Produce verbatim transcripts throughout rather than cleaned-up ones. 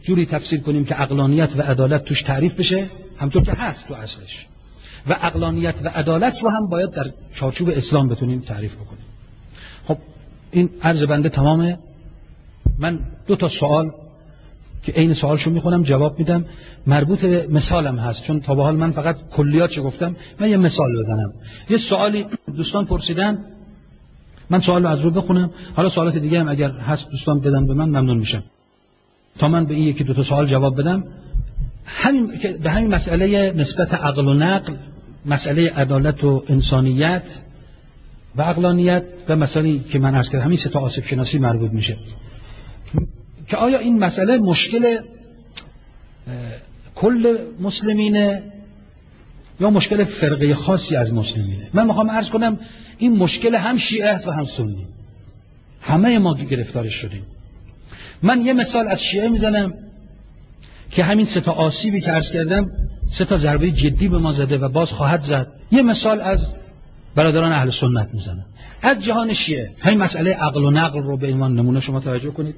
جوری تفسیر کنیم که عقلانیت و عدالت توش تعریف بشه، همطور که هست تو اصلش، و عقلانیت و عدالت رو هم باید در چارچوب اسلام بتونیم تعریف بکنیم. خب این عرض بنده تمامه. من دو تا سوال که عین سوالشو میخونم جواب میدم، مربوط به مثالم هست، چون تا به حال من فقط کلیاتش گفتم، من یه مثال بزنم. یه سوالی دوستان پرسیدن، من سوال رو از رو بخونم، حالا سوالات دیگه هم اگر هست دوستان بدن به من ممنون میشم تا من به این یکی دو تا سوال جواب بدم. همین که به همین مسئله نسبت عقل و نقل، مسئله عدالت و انسانیت و عقلانیت و مسئله که من عرض کردم همین سه تا آسیب شناسی مربوط میشه، که آیا این مسئله مشکل کل مسلمینه یا مشکل فرقه خاصی از مسلمینه؟ من میخوام عرض کنم این مشکل هم شیعه است و هم سنی، همه ما گرفتارش شدیم. من یه مثال از شیعه میزنم که همین سه تا آسیبی که عرض کردم، سه تا ضربه جدی به ما زده و باز خواهد زد. یه مثال از برادران اهل سنت میزنم از جهان شیعه. همین مسئله عقل و نقل رو به عنوان نمونه شما توجه کنید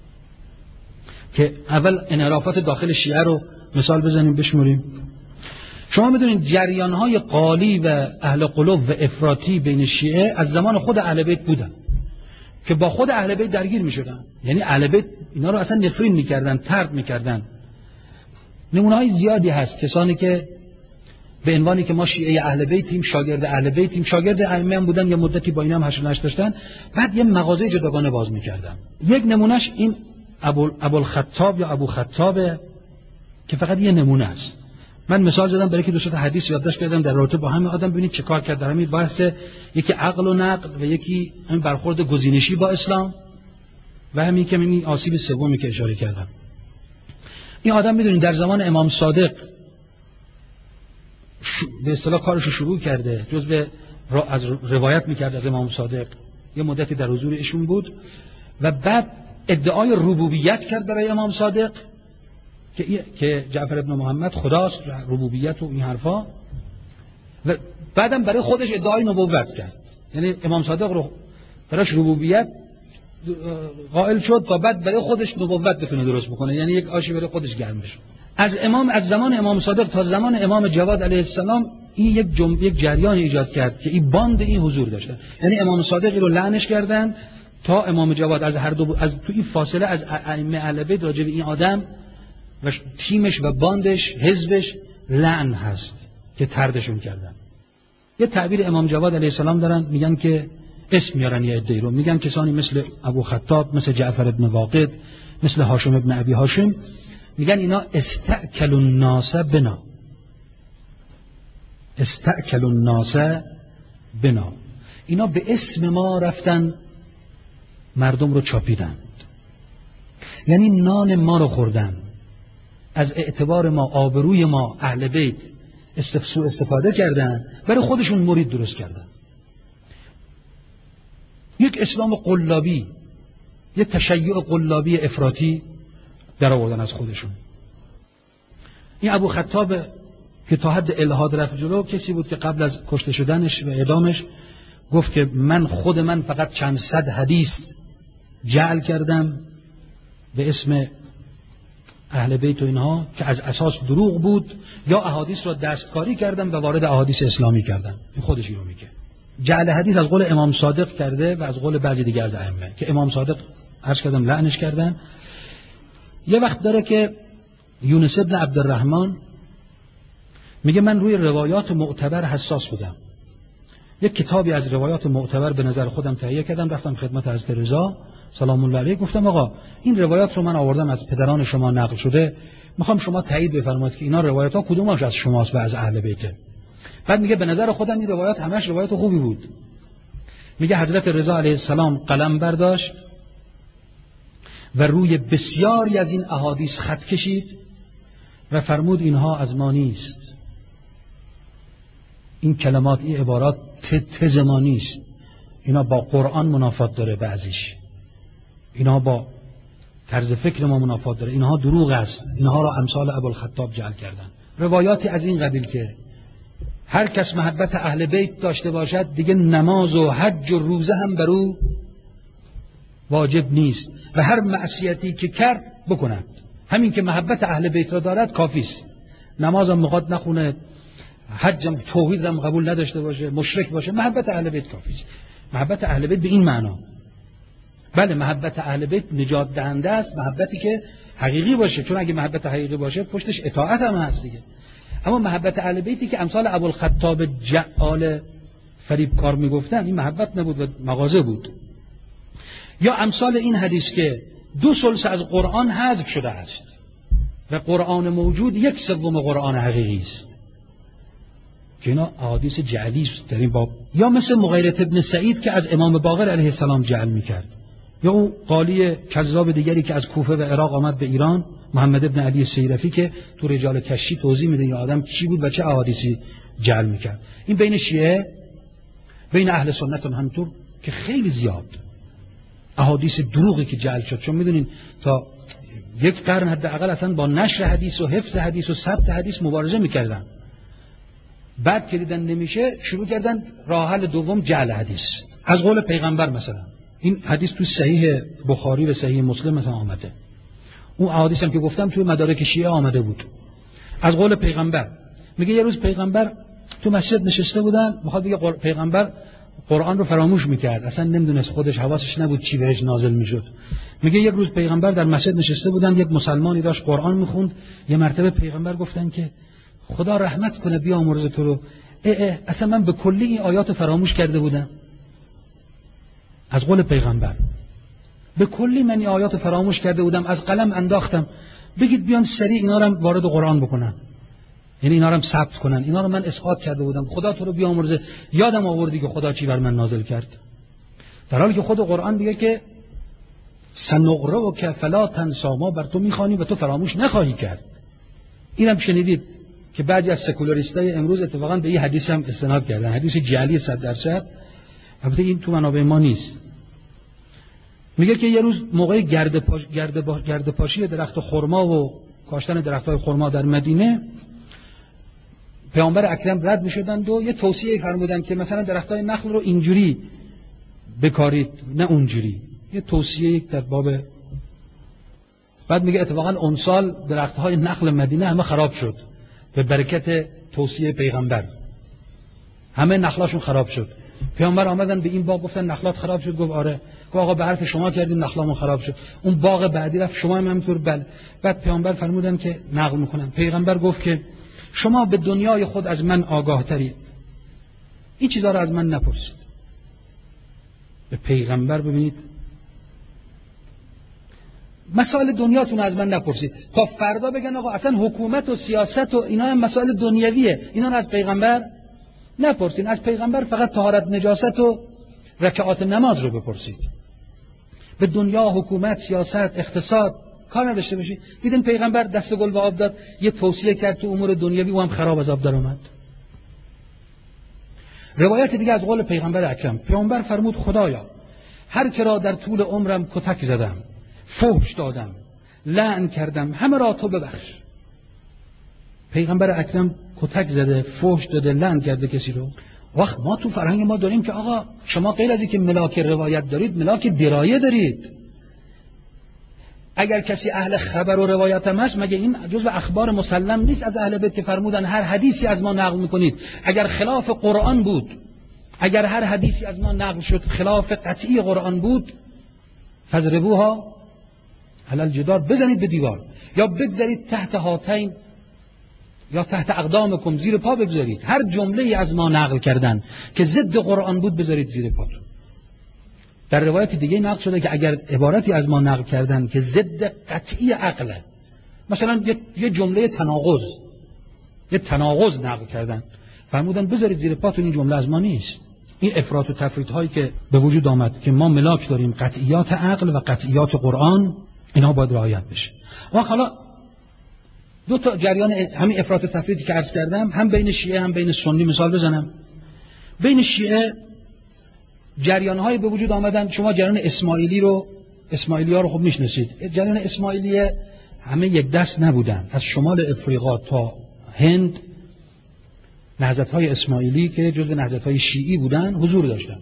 که اول انحرافات داخل شیعه رو مثال بزنیم بشمریم. شما میدونید جریان‌های قالی و اهل قلوب و افراطی بین شیعه از زمان خود اهل بیت بودن که با خود اهل بیت درگیر میشدن، یعنی اهل بیت اینا رو اصلا نفرین میکردن، طرد میکردن. نمونه‌های زیادی هست، کسانی که به عنوانی که ما شیعه اهل بیتیم، شاگرد اهل بیتیم، شاگرد ائمه هم بودن، یه مدتی با اینا هم حشر نشر داشتن، بعد یه مغازه جداگانه باز میکردن. یک نمونهش این ابو ابوالخطاب یا ابو خطابه که فقط یه نمونه است. من مثال زدم برای که دو تا حدیث یادداشت کردم در رابطه با همین آدم، ببینید چه کار کرد در همین بحث، یکی عقل و نقل و یکی همین برخورد گزینشی با اسلام و همین که این آسیب سومی که اشاره کردم. این آدم میدونید در زمان امام صادق به اصطلاح کارش رو شروع کرده، جزء از روایت میکرد از امام صادق، یه مدتی در حضور ایشون بود و بعد ادعای ربوبیت کرد برای امام صادق که که جعفر ابن محمد خداست، ربوبیت و این حرفا، و بعدم برای خودش ادعای نبوت کرد. یعنی امام صادق رو براش ربوبیت قائل شد و بعد برای خودش نبوت بتونه درست بکنه، یعنی یک آشی برای خودش گرم بشه. از امام از زمان امام صادق تا زمان امام جواد علیه السلام این یک جنب یک جریان ایجاد کرد که این باند این حضور داشته. یعنی امام صادقی رو لعنش کردن تا امام جواد از هر دو از تو این فاصله از ائمه اهل بیت راجع به این آدم و تیمش و باندش حزبش لعن هست که طردشون کردن. یه تعبیر امام جواد علیه السلام دارن، میگن که اسم میارن یه عده‌ای رو، میگن کسانی مثل ابو خطاب، مثل جعفر ابن واقد، مثل هاشم ابن ابی هاشم، میگن اینا استأکل الناس بنا، استأکل الناس بنا، اینا به اسم ما رفتن مردم رو چاپیدند، یعنی نان ما رو خوردن، از اعتبار ما، آبروی ما اهل بیت استفسو استفاده کردن، برای خودشون مرید درست کردن. یک اسلام قلابی، یک تشیع قلابی افراطی در آوردن از خودشون. این ابو خطاب که تا حد الحاد رفت جلو، کسی بود که قبل از کشته شدنش و اعدامش گفت که من خود من فقط چند صد حدیث جعل کردم به اسم اهل بیت و اینها که از اساس دروغ بود، یا احادیث را دستکاری کردم و وارد احادیث اسلامی کردم. این خودش رو میگه. جعل حدیث از قول امام صادق کرده و از قول بعضی دیگه از ائمه که امام صادق عرض کردم لعنش کردن. یه وقت داره که یونس ابن عبدالرحمن میگه من روی روایات معتبر حساس بودم، یک کتابی از روایات معتبر به نظر خودم تهیه کردم، رفتم خدمت حضرت رضا سلام الله علیه، گفتم آقا این روایات رو من آوردم از پدران شما نقل شده، میخوام شما تایید بفرمایید که اینا روایات ها کدومش از شماست و از اهل بیته. بعد میگه به نظر خودم این روایات همش روایات خوبی بود. میگه حضرت رضا علیه السلام قلم برداشت و روی بسیاری از این احادیث خط کشید و فرمود اینها از ما نیست، این کلمات، این عبارات تز ما نیست، اینا با قرآن منافات داره، بعضیش اینها با طرز فکر ما منافات داره، اینها دروغ است، اینها را امثال ابوالخطاب جعل کردن. روایاتی از این قبیل که هر کس محبت اهل بیت داشته باشد دیگه نماز و حج و روزه هم بر او واجب نیست و هر معصیتی که کرد بکند. همین که محبت اهل بیت را دارد کافی است. نمازم میخواد نخونه، حجم توحیدم قبول نداشته باشه، مشرک باشه، محبت اهل بیت کافی است. محبت اهل بیت به این معنا. بله محبت اهل بیت نجات دهنده است، محبتی که حقیقی باشه، چون اگه محبت حقیقی باشه پشتش اطاعت هم هست دیگه. اما محبت اهل بیتی که امثال ابوالخطاب جعال فریبکار میگفتن، این محبت نبود و مغازه بود. یا امثال این حدیث که دو ثلث از قرآن حذف شده است و قرآن موجود یک سوم قرآن حقیقی است، که اینا احادیث جعلی است در این باب. یا مثل مغیرة ابن سعید که از امام باقر علیه السلام جعل میکرد، یا اون قالی کذاب دیگری که از کوفه و عراق آمد به ایران، محمد ابن علی سیرفی، که تو رجال کشی توضیح میده این آدم چی بود و چه احادیثی جعل میکرد. این بین شیعه، بین اهل سنت هم همینطور که خیلی زیاد احادیث دروغی که جعل شد. چون میدونین تا یک قرن حداقل اصلا با نشر حدیث و حفظ حدیث و ثبت حدیث مبارزه میکردن. بعد که دیدن نمیشه شروع کردن راه حل دوم جعل حدیث از قول پیغمبر. مثلا این حدیث تو صحیح بخاری و صحیح مسلم مثلا آمده، اون احادیث هم که گفتم توی مدارک شیعه آمده بود از قول پیغمبر. میگه یه روز پیغمبر تو مسجد نشسته بودن، میخواد بگه پیغمبر قرآن رو فراموش میکرد، اصلا نمیدونست، خودش حواسش نبود چی بهش نازل میشد. میگه یک روز پیغمبر در مسجد نشسته بودن، یک مسلمانی داشت قرآن میخوند، یه مرتبه پیغمبر گفتن که خدا رحمت کنه بیامرز تو رو، اه اه اصلا من به کلی این آیات فراموش کرده بودم. از قول پیغمبر به کلی من این آیات فراموش کرده بودم، از قلم انداختم، بگید بیان سریع اینا رو وارد قرآن بکنن، یعنی اینا رو هم ثبت کنن، اینا رو من اسقاط کرده بودم، خدا تو رو بیامرزه، یادم آوردی که خدا چی بر من نازل کرد. در حالی که خود قرآن میگه که سنقرئک فلا تنسی، ما بر تو میخوانی و تو فراموش نخواهی کرد. اینم شنیدید که بعضی از سکولاریستای امروز اتفاقا به این حدیث هم استناد کردن، حدیث جعلی صد درصد. البته این تو منابع ما نیست. میگه که یه روز موقع گرد پاش گرد با گرد پاشی درخت خرما و کاشتن درخت‌های خرما در مدینه، پیامبر اکرم رد می‌شدند و یه توصیه فرمودن که مثلا درخت‌های نخل رو اینجوری بکارید نه اونجوری، یه توصیه در باب. بعد میگه اتفاقا اون سال درخت‌های نخل مدینه همه خراب شد به برکت توصیه پیغمبر، همه نخلاشون خراب شد. پیامبر آمدن به این باغ گفتن نخلات خراب شد، گفت آره. گفت آقا به حرف شما کردیم نخلامون خراب شد. اون باغ بعدی رفت شما هم همینطور. بله. بعد پیامبر فرمودن که نقل میکنم، پیغمبر گفت که شما به دنیای خود از من آگاه ترید، این چیزا رو از من نپرسید. به پیغمبر ببینید، مسائل دنیاتون از من نپرسید تا فردا بگن آقا اصلا حکومت و سیاست و اینا هم مسائل دنیویه، اینا رو از پیغمبر نپرسید. از پیغمبر فقط طهارت نجاست و رکعات نماز رو بپرسید. به دنیا، حکومت، سیاست، اقتصاد کار نداشته باشید. دیدین پیغمبر دست گل به آب داد، یه توصیه کرد تو امور دنیوی و هم خراب از آب در اومد. روایت دیگه از قول پیغمبر اکرم، پیغمبر فرمود خدایا هر که را در طول عمرم کتک زدم، فحش دادم، لعن کردم، همه را تو ببخش. پیغمبر اکرم کتک زده، فحش داده، لعن کرده کسی رو. وقت ما تو فرهنگ ما داریم که آقا شما غیر از اینکه ملاک روایت دارید، ملاک درایه دارید. اگر کسی اهل خبر و روایت هم هست، مگه این جزو اخبار مسلم نیست از اهل بیت که فرمودن هر حدیثی از ما نقل میکنید اگر خلاف قرآن بود، اگر هر حدیثی از ما نقل شد خلاف قطعی قرآن بود، فضربوها علی الجدار، بزنید به دیوار، یا بگذارید تحت هاتین یا تحت اقدامکم، زیر پا بگذارید. هر جمله از ما نقل کردن که ضد قرآن بود بذارید زیر پاتون. در روایت دیگه نقل شده که اگر عبارتی از ما نقل کردن که ضد قطعی عقله، مثلا یه جمله تناقض، یه تناقض نقل کردن، فرمودن بذارید زیر پاتون، این جمله از ما نیست. این افراط و تفریط هایی که به وجود آمد که ما ملاک داریم قطعیات عقل و قطعیات قرآن، اینا باید رعایت بشه. و حالا دو تا جریان همین افراط و تفریطی که عرض کردم، هم بین شیعه هم بین سنی مثال بزنم. بین شیعه جریان‌های به وجود آمدن، شما جریان اسماعیلی رو، اسماعیلی‌ها رو خوب میشناسید. جریان اسماعیلی همه یک دست نبودن، از شمال افریقا تا هند نهضت‌های اسماعیلی که جزو نهضت‌های شیعی بودن حضور داشتن.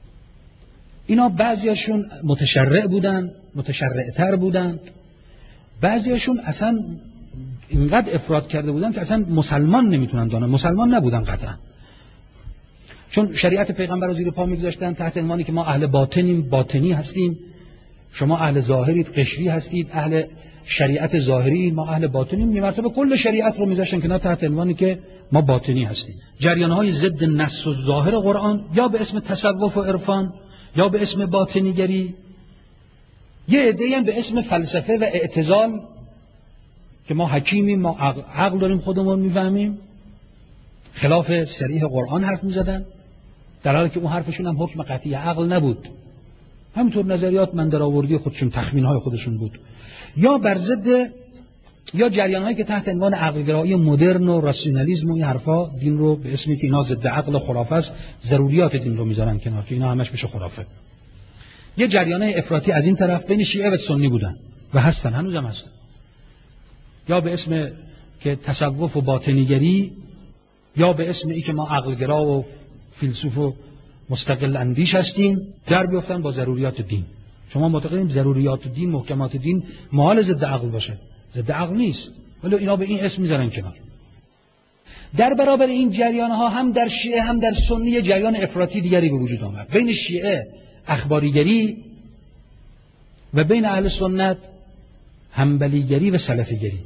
اینا بعضیاشون متشرع بودن، متشرع‌تر بودن، بعضیاشون اصلا اینقدر افراط کرده بودن که اصلا مسلمان نمیتونن دانن، مسلمان نبودن قطعا، چون شریعت پیغمبر رو زیر پا می‌گذاشتن تحت عنوانی که ما اهل باطنیم، باطنی هستیم، شما اهل ظاهرید، قشری هستید، اهل شریعت ظاهری، ما اهل باطنیم. یه مرتبه کل شریعت رو می‌ذاشتن کنار تحت عنوانی که ما باطنی هستیم. جریان‌های ضد نص و ظاهر قرآن یا به اسم تصوف و عرفان یا به اسم باطنیگری، یه عده‌ای هم به اسم فلسفه و اعتزال که ما حکیمیم، ما عقل, عقل داریم، خودمون میفهمیم، خلاف صریح قرآن حرف می‌زدن، در حالی که اون حرفشون هم حکم قطعی عقل نبود، همینطور نظریات من درآوردی خودشون، تخمین‌های خودشون بود. یا بر ضد یا جریان‌هایی که تحت عنوان عقل‌گرایی مدرن و راسیونالیسم و این حرفا دین رو به اسمی که اینا ضد عقل و خرافه است، ضروریات دین رو میذارن کنار که اینا همش میشه خرافه. یه جریان‌های افراطی از این طرف بین شیعه و سنی بودن و هستن، هنوزم هستن. یا به اسم که تصوف و باطنیگری یا به اسم ای که ما عقل‌گرا و فیلسوف و مستقل اندیش هستیم، در بیفتن با ضروریات دین. شما معتقدین ضروریات دین، محکمات دین محال ضد عقل باشه، ضد عقل نیست، ولی اینا به این اسم میذارن کنار. در برابر این جریان ها هم در شیعه هم در سنی جریان افراطی دیگری به وجود آمد. بین شیعه اخباریگری و بین اهل سنت حنبلیگری و سلفیگری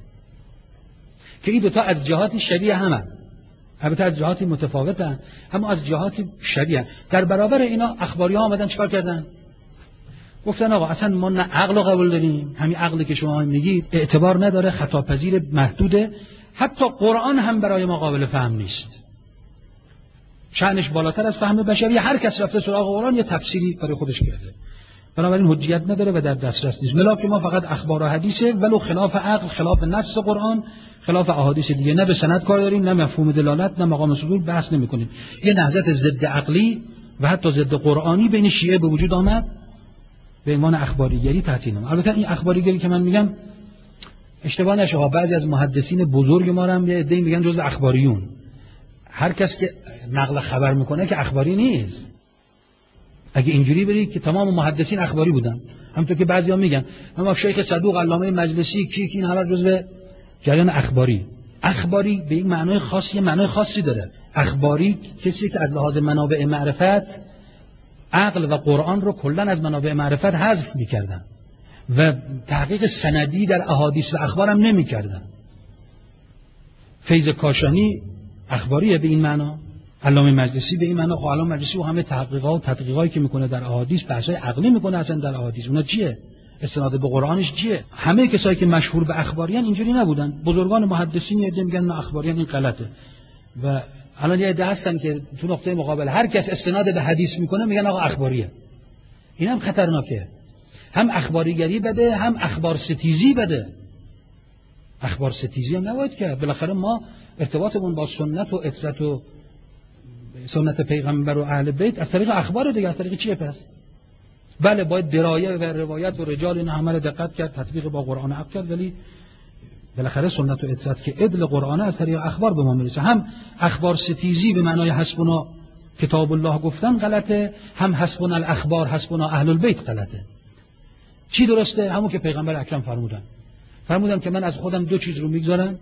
که این دوتا از جهات شبیه همن، البته از جهاتی متفاوتن اما از جهات شبیه. در برابر اینا اخباری ها آمدن چیکار کردن؟ گفتن آقا اصلا ما نه عقل رو قبول داریم، همین عقلی که شما میگید اعتبار نداره، خطاپذیر، محدوده، حتی قرآن هم برای ما قابل فهم نیست، شأنش بالاتر از فهم بشری، هر کس رفته سراغ قرآن یه تفسیری برای خودش کرده، بنابراین حجیت نداره و در دسترس نیست. ملاک ما فقط اخبار و حدیثه، ولو خلاف عقل، خلاف نص قرآن، خلاف احادیث دیگه، نه به سند کار داریم، نه مفهوم دلالت، نه مقام صدور بحث نمی‌کنیم. یه نهضت ضد عقلی و حتی ضد قرآنی بین شیعه به وجود آمد به عنوان اخباریگری تحت اینم. البته این اخباریگری که من میگم اشتباه نشه ها، بعضی از محدثین بزرگ ما هم یه عده‌ای میگن جزء اخباریون. هر کس که نقل خبر میکنه که اخباری نیست. اگه اینجوری برید که تمام محدثین اخباری بودن، همونطور که بعضیا میگن اما شیخ صدوق، علامه مجلسی، کی کی این همه جزء جریان اخباری. اخباری به این معنای خاصی، معنای خاصی داره. اخباری کسی که از لحاظ منابع معرفت عقل و قرآن رو کلا از منابع معرفت حذف میکردن و تحقیق سندی در احادیث و اخبار هم نمیکردن. فیض کاشانی اخباریه به این معنا، علامه مجلسی به این معنا. خب علامه مجلسی و همه تحقیقات و تدقیقاتی که میکنه در احادیث، بحث‌های عقلی میکنه اصلا در احادیث، اونا چیه؟ استناد به قرآنش چیه؟ همه کسایی که مشهور به اخباریان اینجوری نبودن. بزرگان محدثین یه میگن نه اخباریان این غلطه و الان یه عده هستن که تو نقطه مقابل هر کس استناد به حدیث میکنه میگن آقا اخباریه. این هم خطرناکه، هم اخباریگری بده هم اخبار ستیزی بده. اخبار ستیزی هم نباید کرد. بالاخره ما ارتباطمون با سنت و عترت و سنت پیغمبر و اهل بیت از طریق اخبار دیگه، از طریق چیه پس؟ بله باید درایه و روایت و رجال این عمل دقت کرد، تطبیق با قرآن عقل کرد، ولی بالاخره سنت و عترت که عدل قرآن از طریق اخبار به ما میرسه. هم اخبار ستیزی به معنای حسبنا کتاب الله گفتن غلطه، هم حسبنا الاخبار حسبنا اهل البیت غلطه. چی درسته؟ همون که پیغمبر اکرم فرمودن. فرمودن که من از خودم دو چیز رو میگذارم،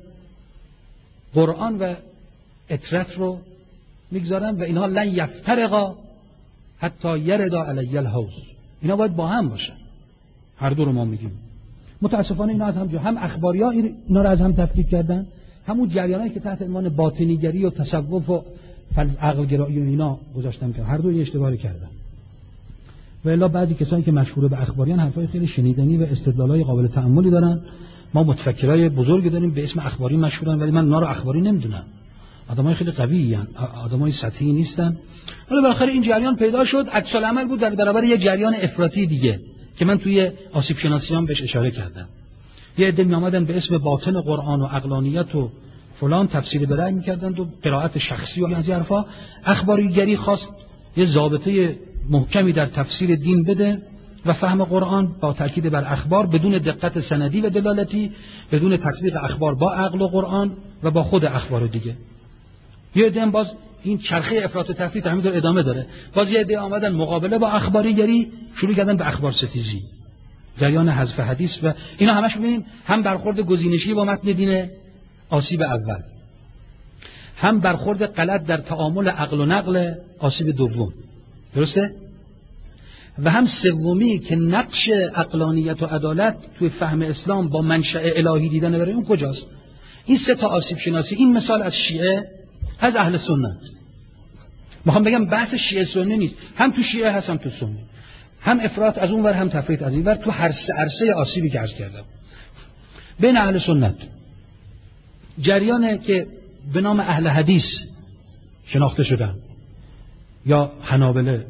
قرآن و عترت رو میگذارم و اینها لن یفترقا حتی یردا علی الحوض. اینا باید با هم باشه. هر دو رو ما میگیم. متاسفانه اینا از هم جو هم اخباریا اینا رو از هم تفکیک کردن، همون جریانایی که تحت عنوان باطنیگری و تصوف و عقل گرایی و اینا گذاشتن که هر دو یه اشتباهی کردن. و الا بعضی کسانی که مشهور به اخباریان حرفای خیلی شنیدنی و استدلالای قابل تأملی دارن. ما متفکرای بزرگی داریم به اسم اخباری مشهورن، ولی من اونا رو اخباری نمیدونم. آدمای خیلی قوی ان، آدمای سطحی نیستن. ولی بالاخره این جریان پیدا شد، عکس العمل بود در برابر یه جریان افراطی دیگه که من توی آسیب شناسی هم بهش اشاره کردم. یه عده می اومدن به اسم باطن قرآن و عقلانیت و فلان تفسیر برای می‌کردند و قرائت شخصی و از این حرفا. اخباریگری خواست یه ضابطه محکمی در تفسیر دین بده و فهم قرآن با تاکید بر اخبار بدون دقت سندی و دلالتی، بدون تطبیق اخبار با عقل و قرآن و با خود اخبار دیگه. یه عده باز این چرخه افراط و تفریط همینطور ادامه داره. باز یه عده آمدن مقابله با اخباریگری شروع کردن به اخبار ستیزی. جریان حذف حدیث و اینا همش می‌بینیم هم برخورد گزینشی با متن دین آسیب اول، هم برخورد غلط در تعامل عقل و نقل آسیب دوم. درسته؟ و هم سومی که نقش عقلانیت و عدالت توی فهم اسلام با منشأ الهی دیدن برای اون کجاست؟ این سه تا آسیب شناسی، این مثال از شیعه، از اهل سنت. میخوام بگم بحث شیعه سنی نیست، هم تو شیعه هست هم تو سنی، هم افراط از اون ور هم تفریط از این ور، تو هر سه عرصه آسیبی که عرض کردم. بین اهل سنت جریانه که به نام اهل حدیث شناخته شدن یا حنابله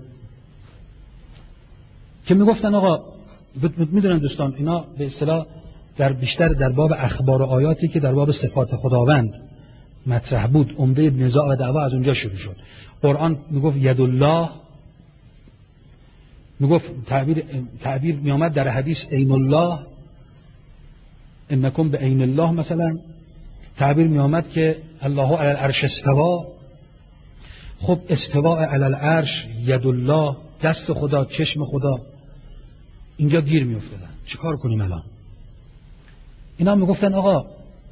که میگفتن آقا میدونن دوستان اینا به اصطلاح در بیشتر در باب اخبار و آیاتی که در باب صفات خداوند مطرح بود عمده نزاع و دعوا از اونجا شروع شد. قرآن میگفت ید الله، میگفت تعبیر تعبیر میامد در حدیث عین الله، انکم به عین الله، مثلا تعبیر میامد که الله علی العرش استوا. خب استواء علی العرش، ید الله، دست خدا، چشم خدا، اینجا گیر میافتادن. چیکار کنیم الان؟ اینا میگفتن آقا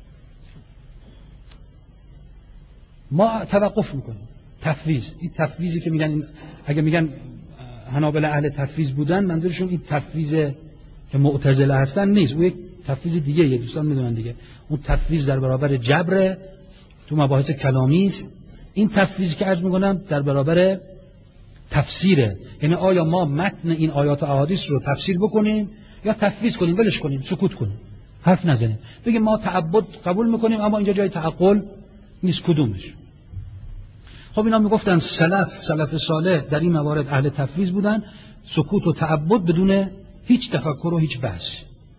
ما توقف میکنیم، تفویض. این تفویضی که میگن، اگه میگن حنابلة اهل تفویض بودن، منظورشون این تفویض که معتزله هستن نیست، اون یک تفویض دیگه یه دوستان میدونن دیگه. اون تفویض در برابر جبر تو مباحث کلامی است. این تفویض که عرض میکنم در برابر تفسیره، یعنی آیا ما متن این آیات و احادیث رو تفسیر بکنیم یا تفویض کنیم، ولش کنیم، سکوت کنیم، حرف نزنیم، بگیم ما تعبد قبول میکنیم اما اینجا جای تعقل نیست، کدومش؟ خب اینا میگفتن سلف سلف صالح در این موارد اهل تفویض بودن، سکوت و تعبد بدون هیچ تفکر و هیچ بحث.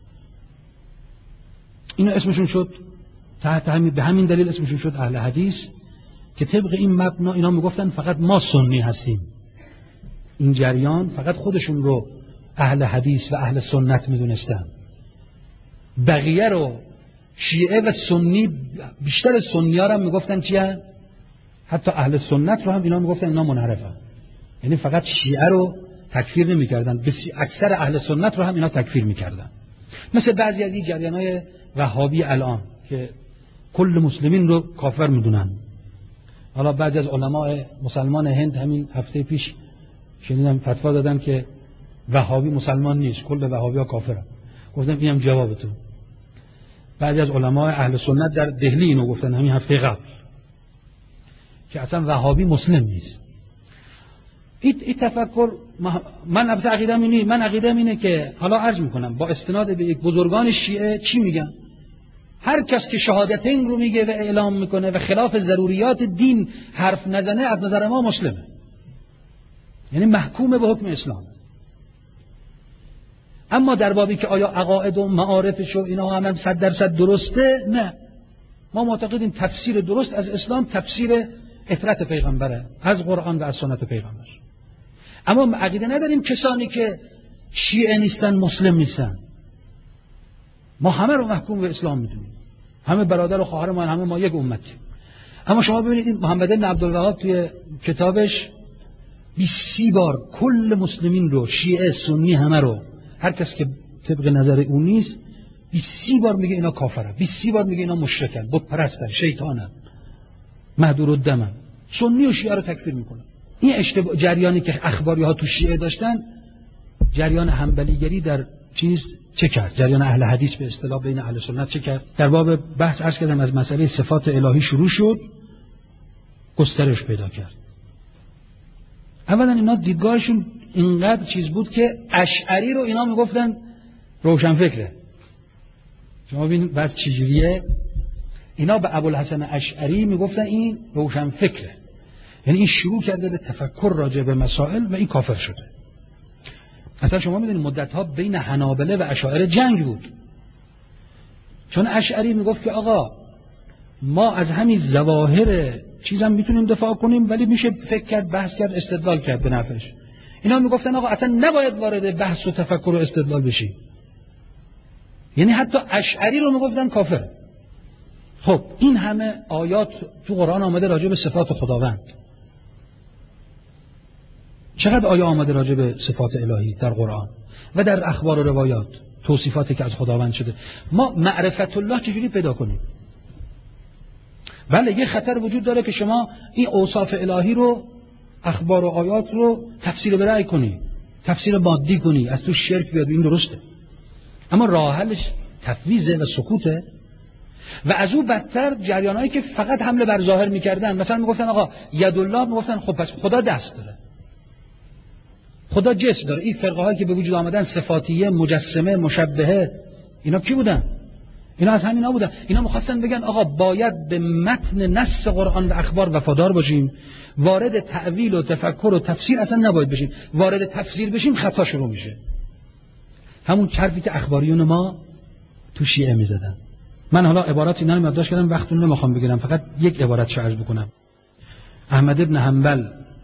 اینا اسمشون شد تحت همین، به همین دلیل اسمشون شد اهل حدیث، که طبق این مبنا اینا میگفتن فقط ما سنی هستیم. این جریان فقط خودشون رو اهل حدیث و اهل سنت میدونستن، بقیه رو شیعه و سنی، بیشتر سنی ها رو هم میگفتن چیه؟ حتی اهل سنت رو هم اینا میگفتن اینا منحرفن. یعنی فقط شیعه رو تکفیر نمیکردن، اکثر اهل سنت رو هم اینا تکفیر میکردن. مثل بعضی از این جریان‌های وهابی الان که کل مسلمین رو کافر میدونن. حالا بعضی از علماء مسلمان هند همین هفته پیش شنیدم فتوا دادن که وهابی مسلمان نیست، کل وهابی‌ها کافرن. گفتم اینم جوابتون. بعضی از علماء اهل سنت در دهلی اینو گفتن همین هفته قبل که اصلا وهابی مسلم نیست. این ای تفکر، من البته عقیده‌ام اینه، من عقیده‌ام اینه که حالا عرض میکنم با استناد به یک بزرگان شیعه چی میگن؟ هر کس که شهادتین رو میگه و اعلام میکنه و خلاف ضروریات دین حرف نزنه از نظر ما مسلمه، یعنی محکوم به حکم اسلام. اما در بابی که آیا عقاید و معارفش و اینا هم صد درصد درسته، نه، ما معتقدیم تفسیر درست از اسلام تفسیر اطرت پیغمبره، از قرآن و از سنت پیغمبر. اما عقیده نداریم کسانی که شیعه نیستن مسلم نیستن. ما همه رو محکوم به اسلام میدونیم، همه برادر و خواهر ما، همه ما یک امتی. اما شما ببینید محمد بن عبدالوهاب توی کتابش بیست بار کل مسلمین رو، شیعه سنی همه رو، هر کس که طبق نظر اون نیست، بیست بار میگه اینا کافرن، بیست بار میگه اینا مشرکن، بت پرستن، شیطانن، مهدور الدمن. سنی و شیعه رو تکفیر میکنن. این اشتباه جریانی که اخباری ها تو شیعه داشتن، جریان حنبلیگری در چیز چه کرد؟ جریان اهل حدیث به اصطلاح بین اهل سنت چه کرد؟ در باب بحث عرض کردم از مسئله صفات الهی شروع شد، گسترش پیدا کرد. اولا اینا دیدگاهشون اینقدر چیز بود که اشعری رو اینا میگفتن روشن فکره. شما ببینید بس چجوریه، اینا به ابوالحسن اشعری میگفتن این روشن فکره، یعنی این شروع کرده به تفکر راجع به مسائل و این کافر شده. اصلا شما میدونید مدتها بین حنابله و اشاعره جنگ بود، چون اشعری میگفت که آقا ما از همین ظواهر چیزام میتونیم دفاع کنیم، ولی میشه فکر کرد، بحث کرد، استدلال کرد به نفعش. اینا میگفتن آقا اصلا نباید وارد بحث و تفکر و استدلال بشی، یعنی حتی اشعری رو میگفتن کافر. خب این همه آیات تو قرآن آمده راجع به صفات خداوند، چقدر آیه آمده راجع به صفات الهی در قرآن و در اخبار و روایات؟ توصیفاتی که از خداوند شده. ما معرفت الله چجوری پیدا کنیم؟ بله یه خطر وجود داره که شما این اوصاف الهی رو، اخبار و آیات رو تفسیر به رأی کنی، تفسیر مادی کنی، از تو شرک بیاد. این درسته، اما راه حلش تفویض و سکوته. و از او بدتر جریانایی که فقط حمله بر ظاهر میکردن، مثلا میگفتن آقا یدالله، میگفتن خب پس خدا دست داره، خدا جسم داره. این فرقه هایی که به وجود آمدن، صفاتیه، مجسمه، مشبهه، اینا کی بودن؟ اینا از همینا بودن. اینا می‌خواستن بگن آقا باید به متن نص قرآن و اخبار وفادار باشیم، وارد تأویل و تفکر و تفسیر اصلا نباید بشیم. وارد تفسیر بشیم خطا شروع میشه. همون حرفی که اخباریون ما تو شیعه میزدن. من حالا عباراتی اینا رو یادداشت کردم، وقتون نمیخوام بگیرم، فقط یک عبارت شو عرض بکنم. احمد ابن حنبل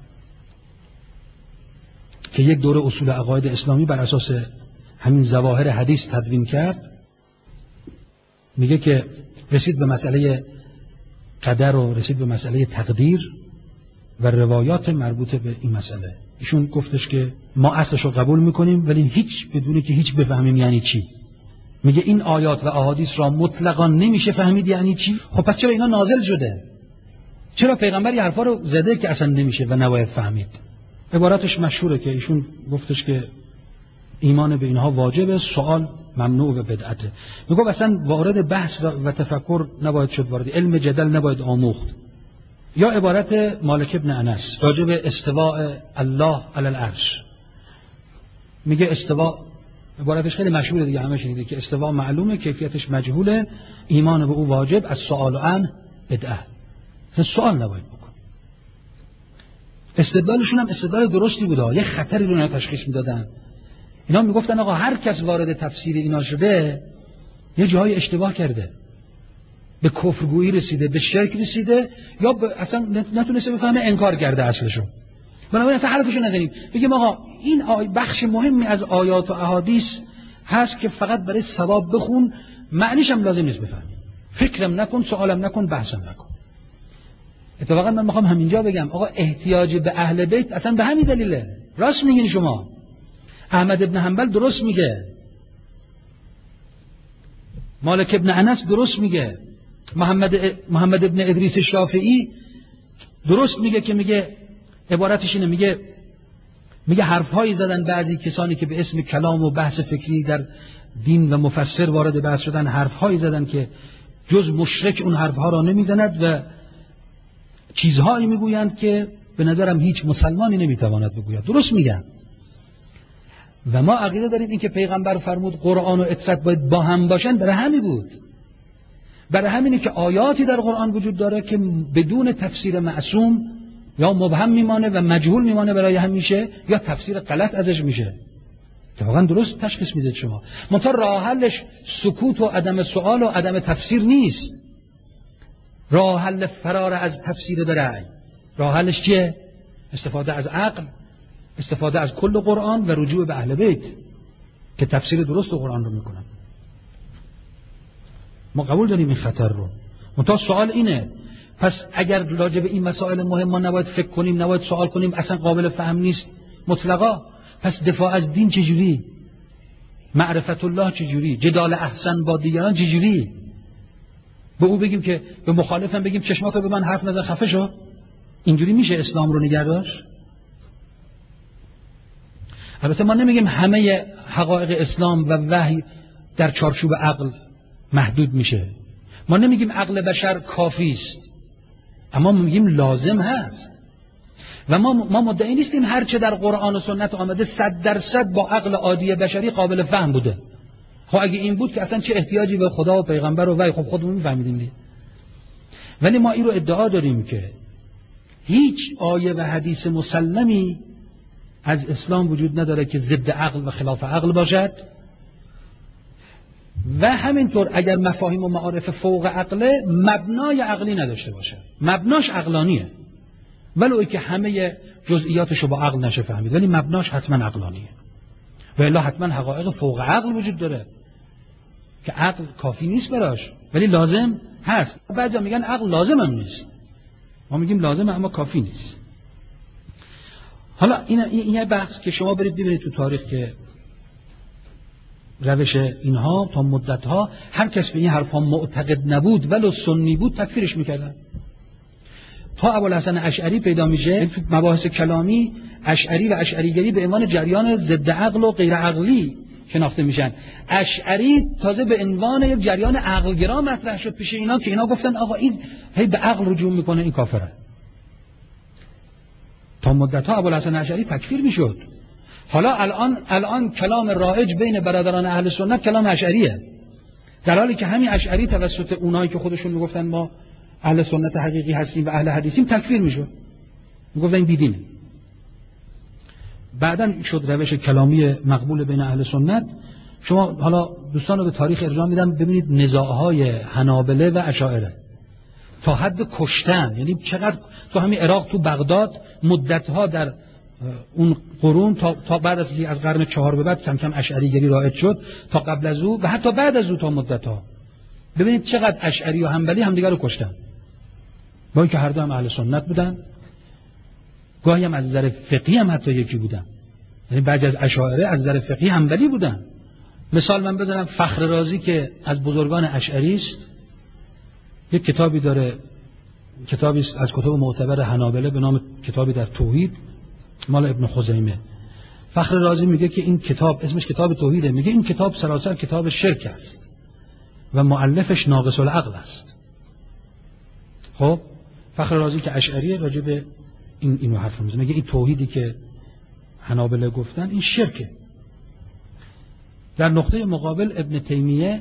که یک دوره اصول عقاید اسلامی بر اساس همین ظواهر حدیث تدوین کرد، میگه که رسید به مسئله قدر و رسید به مسئله تقدیر و روایات مربوط به این مسئله. ایشون گفتش که ما اصلش رو قبول میکنیم ولی هیچ بدونی که هیچ بفهمیم یعنی چی. میگه این آیات و احادیث را مطلقاً نمیشه فهمید یعنی چی. خب پس چرا اینا نازل شده؟ چرا پیغمبر این حرفا رو زده که اصلا نمیشه و نباید فهمید؟ عبارتش مشهوره که ایشون گفتش که ایمان به اینها واجبه، سوال ممنوع و بدعته. میگه اصلا وارد بحث و تفکر نباید شد، وارد علم جدل نباید آموخت. یا عبارت مالک ابن انس راجع به استواء الله علی العرش، میگه استوا، عبارتش خیلی مشهوره دیگه، همه شنیده که استوا معلومه، کیفیتش مجهوله، ایمان به او واجب، از سوال عن بدعه. اصلا سوال نباید بکن. استدلالشون هم استدلال درستی بوده، یه خطری رو تشخیص میدادن. اینا میگفتن آقا هر کس وارد تفسیر اینا شده یه جای اشتباه کرده، به کفرگویی رسیده، به شرک رسیده، یا اصلا نتونسته بفهمه، انکار کرده اصلشو. بنابراین اصلا حرفشو نزنیم، بگیم آقا این آی بخش مهمی از آیات و احادیث هست که فقط برای ثواب بخون، معنیش هم لازم نیست بفهمی، فکرم نکن، سوالم نکن، بحثم نکن. اتفاقا من میخوام همینجا بگم آقا احتیاج به اهل بیت اصلا به همین دلیله. راست میگین شما. احمد ابن حنبل درست میگه، مالک ابن انس درست میگه، محمد محمد ابن ادریس شافعی درست میگه که میگه عبارتش اینه، میگه میگه حرفهایی زدن بعضی کسانی که به اسم کلام و بحث فکری در دین و مفسر وارد بحث شدن، حرفهایی زدن که جز مشرک اون حرفها را نمیزند و چیزهایی میگویند که به نظرم هیچ مسلمانی نمیتواند بگوید. درست میگن. و ما عقیده داریم این که پیغمبر فرمود قرآن و اطرت باید با هم باشن، برای همین بود. برای همینه که آیاتی در قرآن وجود داره که بدون تفسیر معصوم یا مبهم میمانه و مجهول میمانه برای همیشه، یا تفسیر غلط ازش میشه. اتفاقا درست تشخیص میده شما. منتها راه حلش سکوت و عدم سوال و عدم تفسیر نیست. راه حل فرار از تفسیر به رأی. راه حلش چیه؟ استفاده از عقل، استفاده از کل قرآن و رجوع به اهل بیت که تفسیر درست قرآن رو میکنن. ما قبول داریم این خطر رو. منتها سوال اینه، پس اگر راجع به این مسائل مهم ما نباید فکر کنیم، نباید سوال کنیم، اصلا قابل فهم نیست مطلقا، پس دفاع از دین چجوری؟ معرفت الله چجوری؟ جدال احسن با دیگران چجوری؟ به او بگیم که به مخالفم بگیم چشماتو به من حرف نزن، خفه شو؟ اینجوری میشه اسلام رو نگه داشت؟ البته ما نمیگیم همه حقایق اسلام و وحی در چارچوب عقل محدود میشه. ما نمیگیم عقل بشر کافی است، اما میگیم لازم هست. و ما ما مدعی نیستیم هر چه در قرآن و سنت آمده صد درصد با عقل عادی بشری قابل فهم بوده. خب اگه این بود که اصلا چه احتیاجی به خدا و پیغمبر و وحی، خب خودمون میفهمیدیم دیگه. ولی ما این رو ادعا داریم که هیچ آیه و حدیث مسلمی از اسلام وجود نداره که ضد عقل و خلاف عقل باشد، و همینطور اگر مفاهیم و معارف فوق عقله مبنای عقلی نداشته باشه، مبناش عقلانیه، ولو که همه جزئیاتشو با عقل نشه فهمید، ولی مبناش حتما عقلانیه. و الا حتما حقایق فوق عقل وجود داره که عقل کافی نیست براش ولی لازم هست. بعضیا میگن عقل لازم هم نیست، ما میگیم لازمه اما کافی نیست. حالا این این بحث که شما برید ببینید تو تاریخ که روش اینها تا مدتها هر کس به این حرفا معتقد نبود ولو سنی بود تکفیرش میکردن. تا ابوالحسن اشعری پیدا میشه مباحث کلامی، اشعری و اشعریگری به عنوان جریان ضد عقل و غیر عقلی شناخته میشن. اشعری تازه به عنوان یک جریان عقلگرا مطرح شد پیش اینا که اینا گفتن آقا این هی به عقل رجوع میکنه، این کافره. تا مدتها ابوالحسن اشعری تکفیر میشد. حالا الان الان کلام رایج بین برادران اهل سنت کلام اشعریه، در حالی که همین اشعری توسط اونایی که خودشون میگفتن ما اهل سنت حقیقی هستیم و اهل حدیثیم تکفیر میشد، میگفتن این بیدینه. بعداً شد روش کلامی مقبول بین اهل سنت. شما حالا دوستان رو به تاریخ ارجاع میدم ببینید نزاعهای حنابله و اشاعره تا حد کشتن، یعنی چقدر تو همین عراق تو بغداد مدتها در اون قرون تا, تا بعد از از قرن چهار به بعد کم کم اشعری گری رایج شد، تا قبل از او و حتی بعد از او تا مدتها ببینید چقدر اشعری و حنبلی همدیگر رو کشتن، با اینکه هر دو هم اهل سنت بودن، گاهی هم از نظر فقهی هم حتی یکی بودن. یعنی بعضی از اشاعره از نظر فقهی حنبلی بودن. مثال من بزنم، فخر رازی که از بزرگان اشعری است، یک کتابی داره، کتابی از کتب معتبر حنابله به نام کتابی در توحید مال ابن خزیمه. فخر رازی میگه که این کتاب اسمش کتاب توحیده، میگه این کتاب سراسر کتاب شرک است و مؤلفش ناقص العقل است. خب فخر رازی که اشعریه راجع به این اینو حرف میزنه، میگه این توحیدی که حنابله گفتن این شرکه. در نقطه مقابل ابن تیمیه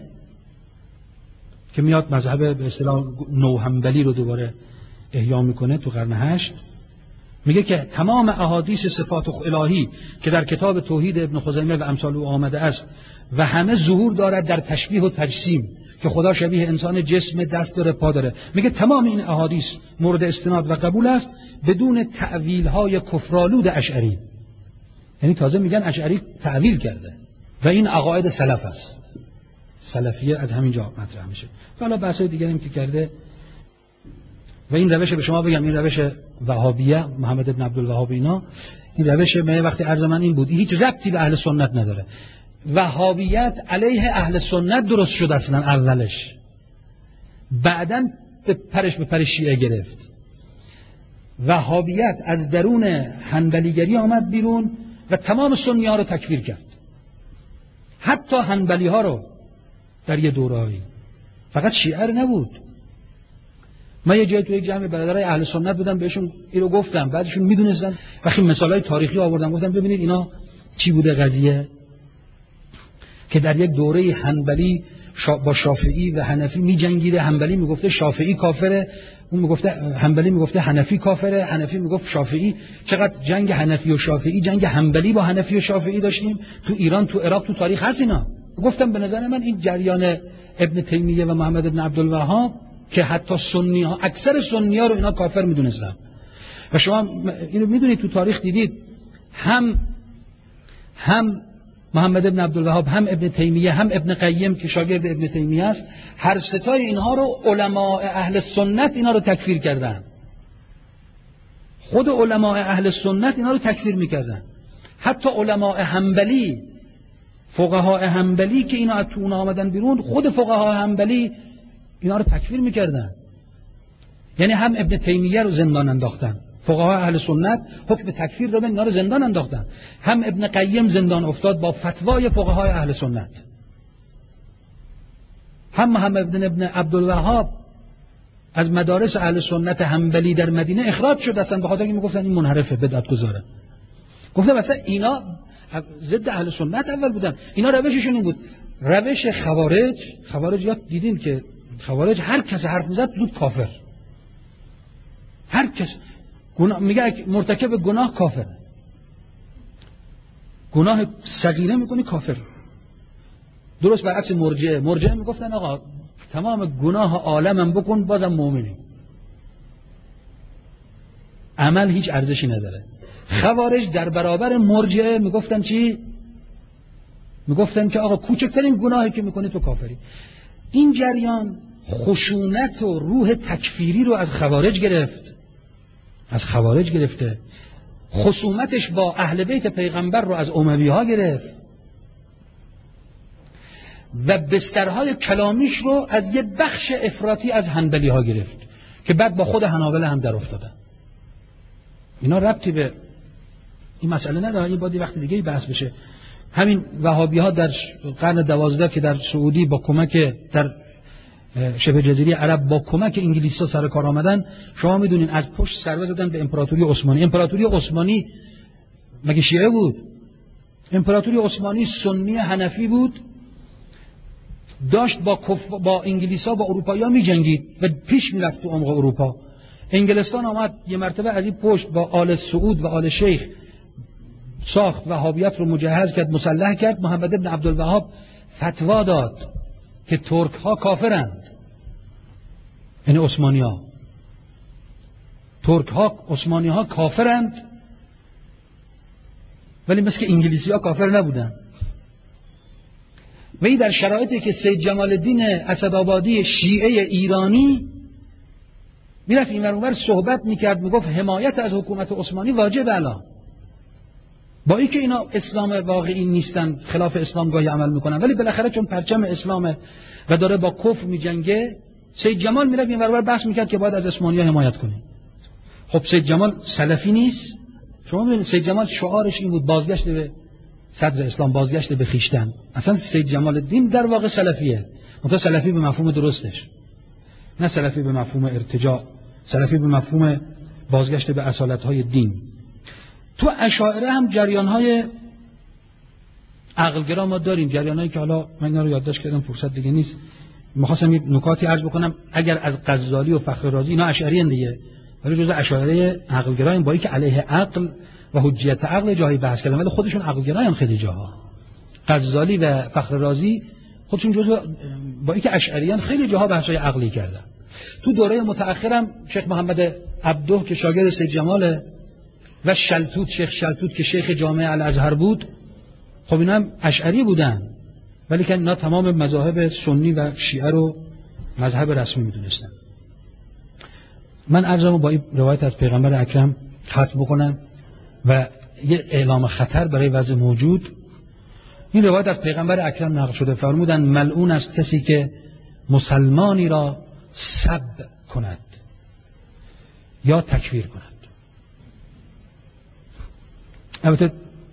که میاد مذهب به اصطلاح نوحنبلی رو دوباره احیا میکنه تو قرن هشت، میگه که تمام احادیث صفات الهی که در کتاب توحید ابن خزیمه و امثال او آمده است و همه ظهور دارد در تشبیه و تجسیم که خدا شبیه انسان جسم، دست داره، پا داره، میگه تمام این احادیث مورد استناد و قبول است بدون تأویل های کفرآلود اشعری. یعنی تازه میگن اشعری تأویل کرده و این عقاید سلف است، سلفیه از همینجا مطرح میشه. حالا بحثای دیگه هم که کرده و این روش به شما بگم، این روش وهابیه محمد ابن عبدالوهاب اینا، این روش من وقتی عرض من این بود هیچ ربطی به اهل سنت نداره. وهابیت علیه اهل سنت درست شد اصلا اولش، بعداً به پرش به پرش شیعه گرفت. وهابیت از درون حنبلیگری آمد بیرون و تمام سنی ها رو تکفیر کرد، حتی حنبلی ها رو در یه دوره‌ای، فقط شیعه نبود. من یه جایی توی یک جمع برادرای اهل سنت بودم، بهشون اینو گفتم، بعدشون میدونستن، وقتی مثالای تاریخی آوردم گفتم ببینید اینا چی بوده قضیه، که در یک دوره حنبلی با شافعی و حنفی می‌جنگیده، حنبلی میگفته شافعی کافره، اون میگفته حنبلی میگفته حنفی کافره، حنفی میگفت شافعی. چقدر جنگ حنفی و شافعی، جنگ حنبلی با حنفی و شافعی داشتیم تو ایران، تو عراق، تو تاریخ هست اینا. گفتم به نظر من این جریان ابن تیمیه و محمد ابن عبدالوهاب که حتی سنی ها، اکثر سنی ها رو اینا کافر میدونستن و شما اینو میدونید تو تاریخ دیدید، هم هم محمد ابن عبدالوهاب، هم ابن تیمیه، هم ابن قیم که شاگرد ابن تیمیه است، هر ستای اینها رو علماء اهل سنت اینا رو تکفیر کردن. خود علماء اهل سنت اینا رو تکفیر میکردن. حتی علماء حنبلی، فقهای حنبلی که اینا از تو اون آمدن بیرون، خود فقهای حنبلی اینا رو تکفیر میکردن. یعنی هم ابن تیمیه رو زندان انداختن، فقهای اهل سنت حکم تکفیر دادن، اینا رو زندان انداختن. هم ابن قیم زندان افتاد با فتوای فقهای اهل سنت. هم محمد ابن ابن عبدالوهاب از مدارس اهل سنت حنبلی در مدینه اخراج شد اصلا به خاطر اینکه میگفتن این منحرفه، بدعت گذاره. گفتم مثلا اینا ضد اهل سنت اول بودن، اینا روششون این بود. روش خوارج، خوارج یاد دیدین که خوارج هر کس حرف میزد زود کافر، هر کس گناه میگه مرتکب گناه کافر، گناه صغیره میکنی کافر. درست برعکس مرجعه، مرجعه میگفتن آقا تمام گناه عالمم بکن بازم مؤمنی، عمل هیچ ارزشی نداره. خوارج در برابر مرجعه میگفتن چی؟ میگفتن که آقا کوچکترین گناهی که میکنی تو کافری. این جریان خشونت و روح تکفیری رو از خوارج گرفت، از خوارج گرفته. خصومتش با اهل بیت پیغمبر رو از اموی ها گرفت. و بسترهای کلامیش رو از یه بخش افراطی از حنبلی ها گرفت که بعد با خود حنابلة هم در افتادن. اینا ربطی به این مسئله نداره، این باید وقت دیگه بحث بشه. همین وهابی ها در قرن دوازده که در سعودی با کمک در شبه جزیره عرب با کمک انگلیس‌ها سر کار آمدن، شما میدونین از پشت ضربه زدن به امپراتوری عثمانی. امپراتوری عثمانی مگه شیعه بود؟ امپراتوری عثمانی سنی حنفی بود، داشت با کف... با انگلیس‌ها با اروپایی‌ها می‌جنگید و پیش می‌رفت تو عمق اروپا. انگلستان آمد یه مرتبه از این پشت با آل سعود و آل شیخ ساخت وهابیت رو مجهز کرد، مسلح کرد. محمد بن عبدالوهاب فتوا داد که ترک ها کافرند، یعنی عثمانی ها، ترک ها عثمانی ها کافرند، ولی مثل که انگلیسی ها کافر نبودن. و این در شرایطی که سید جمال الدین اسدآبادی شیعه ایرانی میرفت این ور صحبت میکرد، میگفت حمایت از حکومت عثمانی واجب الان، با اینکه اینا اسلام واقعی نیستن، خلاف اسلام گاهی عمل میکنن، ولی بالاخره چون پرچم اسلامه و داره با کفر میجنگه، سید جمال میرفت این ور بحث میکرد که باید از عثمانی‌ها حمایت کنیم. خب سید جمال سلفی نیست؟ شما ببینید سید جمال شعارش این بود، بازگشت به صدر اسلام، بازگشت به خویشتن. اصلا سید جمال الدین در واقع سلفیه، منتها سلفی به مفهوم درستش، نه سلفی به مفهوم ارتجاع، سلفی به مفهوم بازگشت به اصالت‌های دین. تو اشاعره هم جریان‌های عقلگرا ما داریم، جریان‌هایی که حالا من اینا رو یادداشت کردم، فرصت دیگه نیست. می‌خواستم یه نکاتی عرض بکنم. اگر از غزالی و فخر رازی اینا اشعری ان دیگه، ولی جزء اشاعره عقلگرایان، با اینکه علیه عقل و حجیت عقل جایی بحث کردن، ولی خودشون عقلگرایان خیلی جاها. غزالی و فخر رازی خودشون جزء، با اینکه اشعریان خیلی جاها بحث‌های عقلی کردن. تو دوره متأخرم شیخ محمد عبده که شاگرد سید جماله و شلتوت، شیخ شلتوت که شیخ جامع الازهر بود، خب اینا هم اشعری بودن، ولی که اینا تمام مذاهب سنی و شیعه رو مذهب رسمی میدونستن. من عرضمو با این روایت از پیغمبر اکرم ختم بکنم و یه اعلام خطر برای وضع موجود. این روایت از پیغمبر اکرم نقل شده، فرمودن ملعون است کسی که مسلمانی را سب کند یا تکفیر کند. البته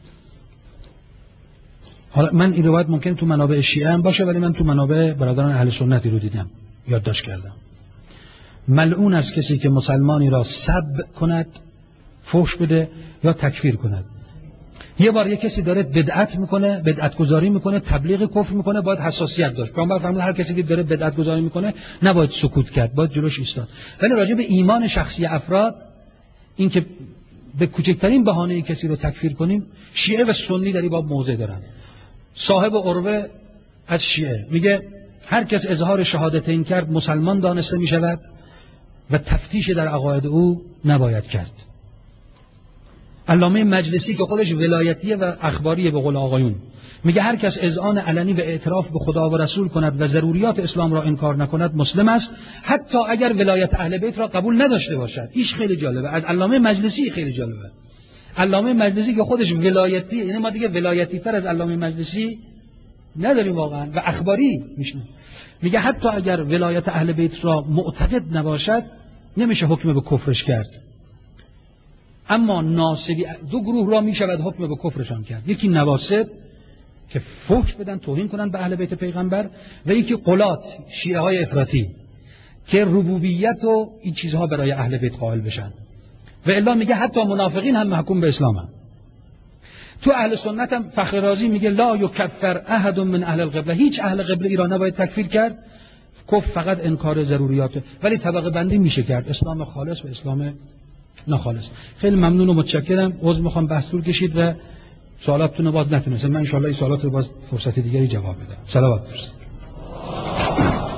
حالا من این روایت ممکن تو منابع شیعه هم باشه، ولی من تو منابع برادران اهل سنتی رو دیدم، یادداشت کردم. ملعون است کسی که مسلمانی را سب کند، فحش بده یا تکفیر کند. یه بار یه کسی داره بدعت میکنه، بدعت گذاری میکنه، تبلیغ کفر میکنه، باید حساسیت داشت. پیامبر فرمود هر کسی که داره بدعت گذاری میکنه نباید سکوت کرد، باید جلوش ایستاد. ولی راجع به ایمان شخصی افراد، این که به کوچکترین بهانه کسی رو تکفیر کنیم، شیعه و سنی در این باب موضع دارن. صاحب عروه از شیعه میگه هر کس اظهار شهادتین کرد مسلمان دانسته میشود و تفتیش در عقاید او نباید کرد. علامه مجلسی که خودش ولایتیه و اخباریه به قول آقایون، میگه هر کس اذعان علنی و اعتراف به خدا و رسول کند و ضروریات اسلام را انکار نکند مسلم است، حتی اگر ولایت اهل بیت را قبول نداشته باشد. ایش خیلی جالبه، از علامه مجلسی خیلی جالبه. علامه مجلسی که خودش ولایتی، یعنی ما دیگه ولایتی تر از علامه مجلسی نداریم واقعا، و اخباری میشنه. میگه حتی اگر ولایت اهل بیت را معتقد نباشد نمیشه حکم به کفرش کرد، اما ناصبی دو گروه را میشود حکم به کفرشان کرد. یکی نواصب که فحش بدن، توهین کنن به اهل بیت پیغمبر، و یکی قلات، شیعه های افراطی که ربوبیت و این چیزها برای اهل بیت قائل بشن. و الا میگه حتی منافقین هم محکوم به اسلام هم. تو اهل سنت هم فخر رازی میگه لا یکفر احد من اهل القبله، هیچ اهل قبله ایران نباید تکفیر کرد، کفر فقط انکار ضروریاته، ولی طبقه بندی میشه کرد، اسلام خالص و اسلام ناخالص. خیلی ممنون و متشکرم. عذر میخوام بحث طول کشید و سوالاتتون رو باز نتونستم. من ان شاء الله این سوالات رو باز فرصت دیگری جواب بدم. صلوات.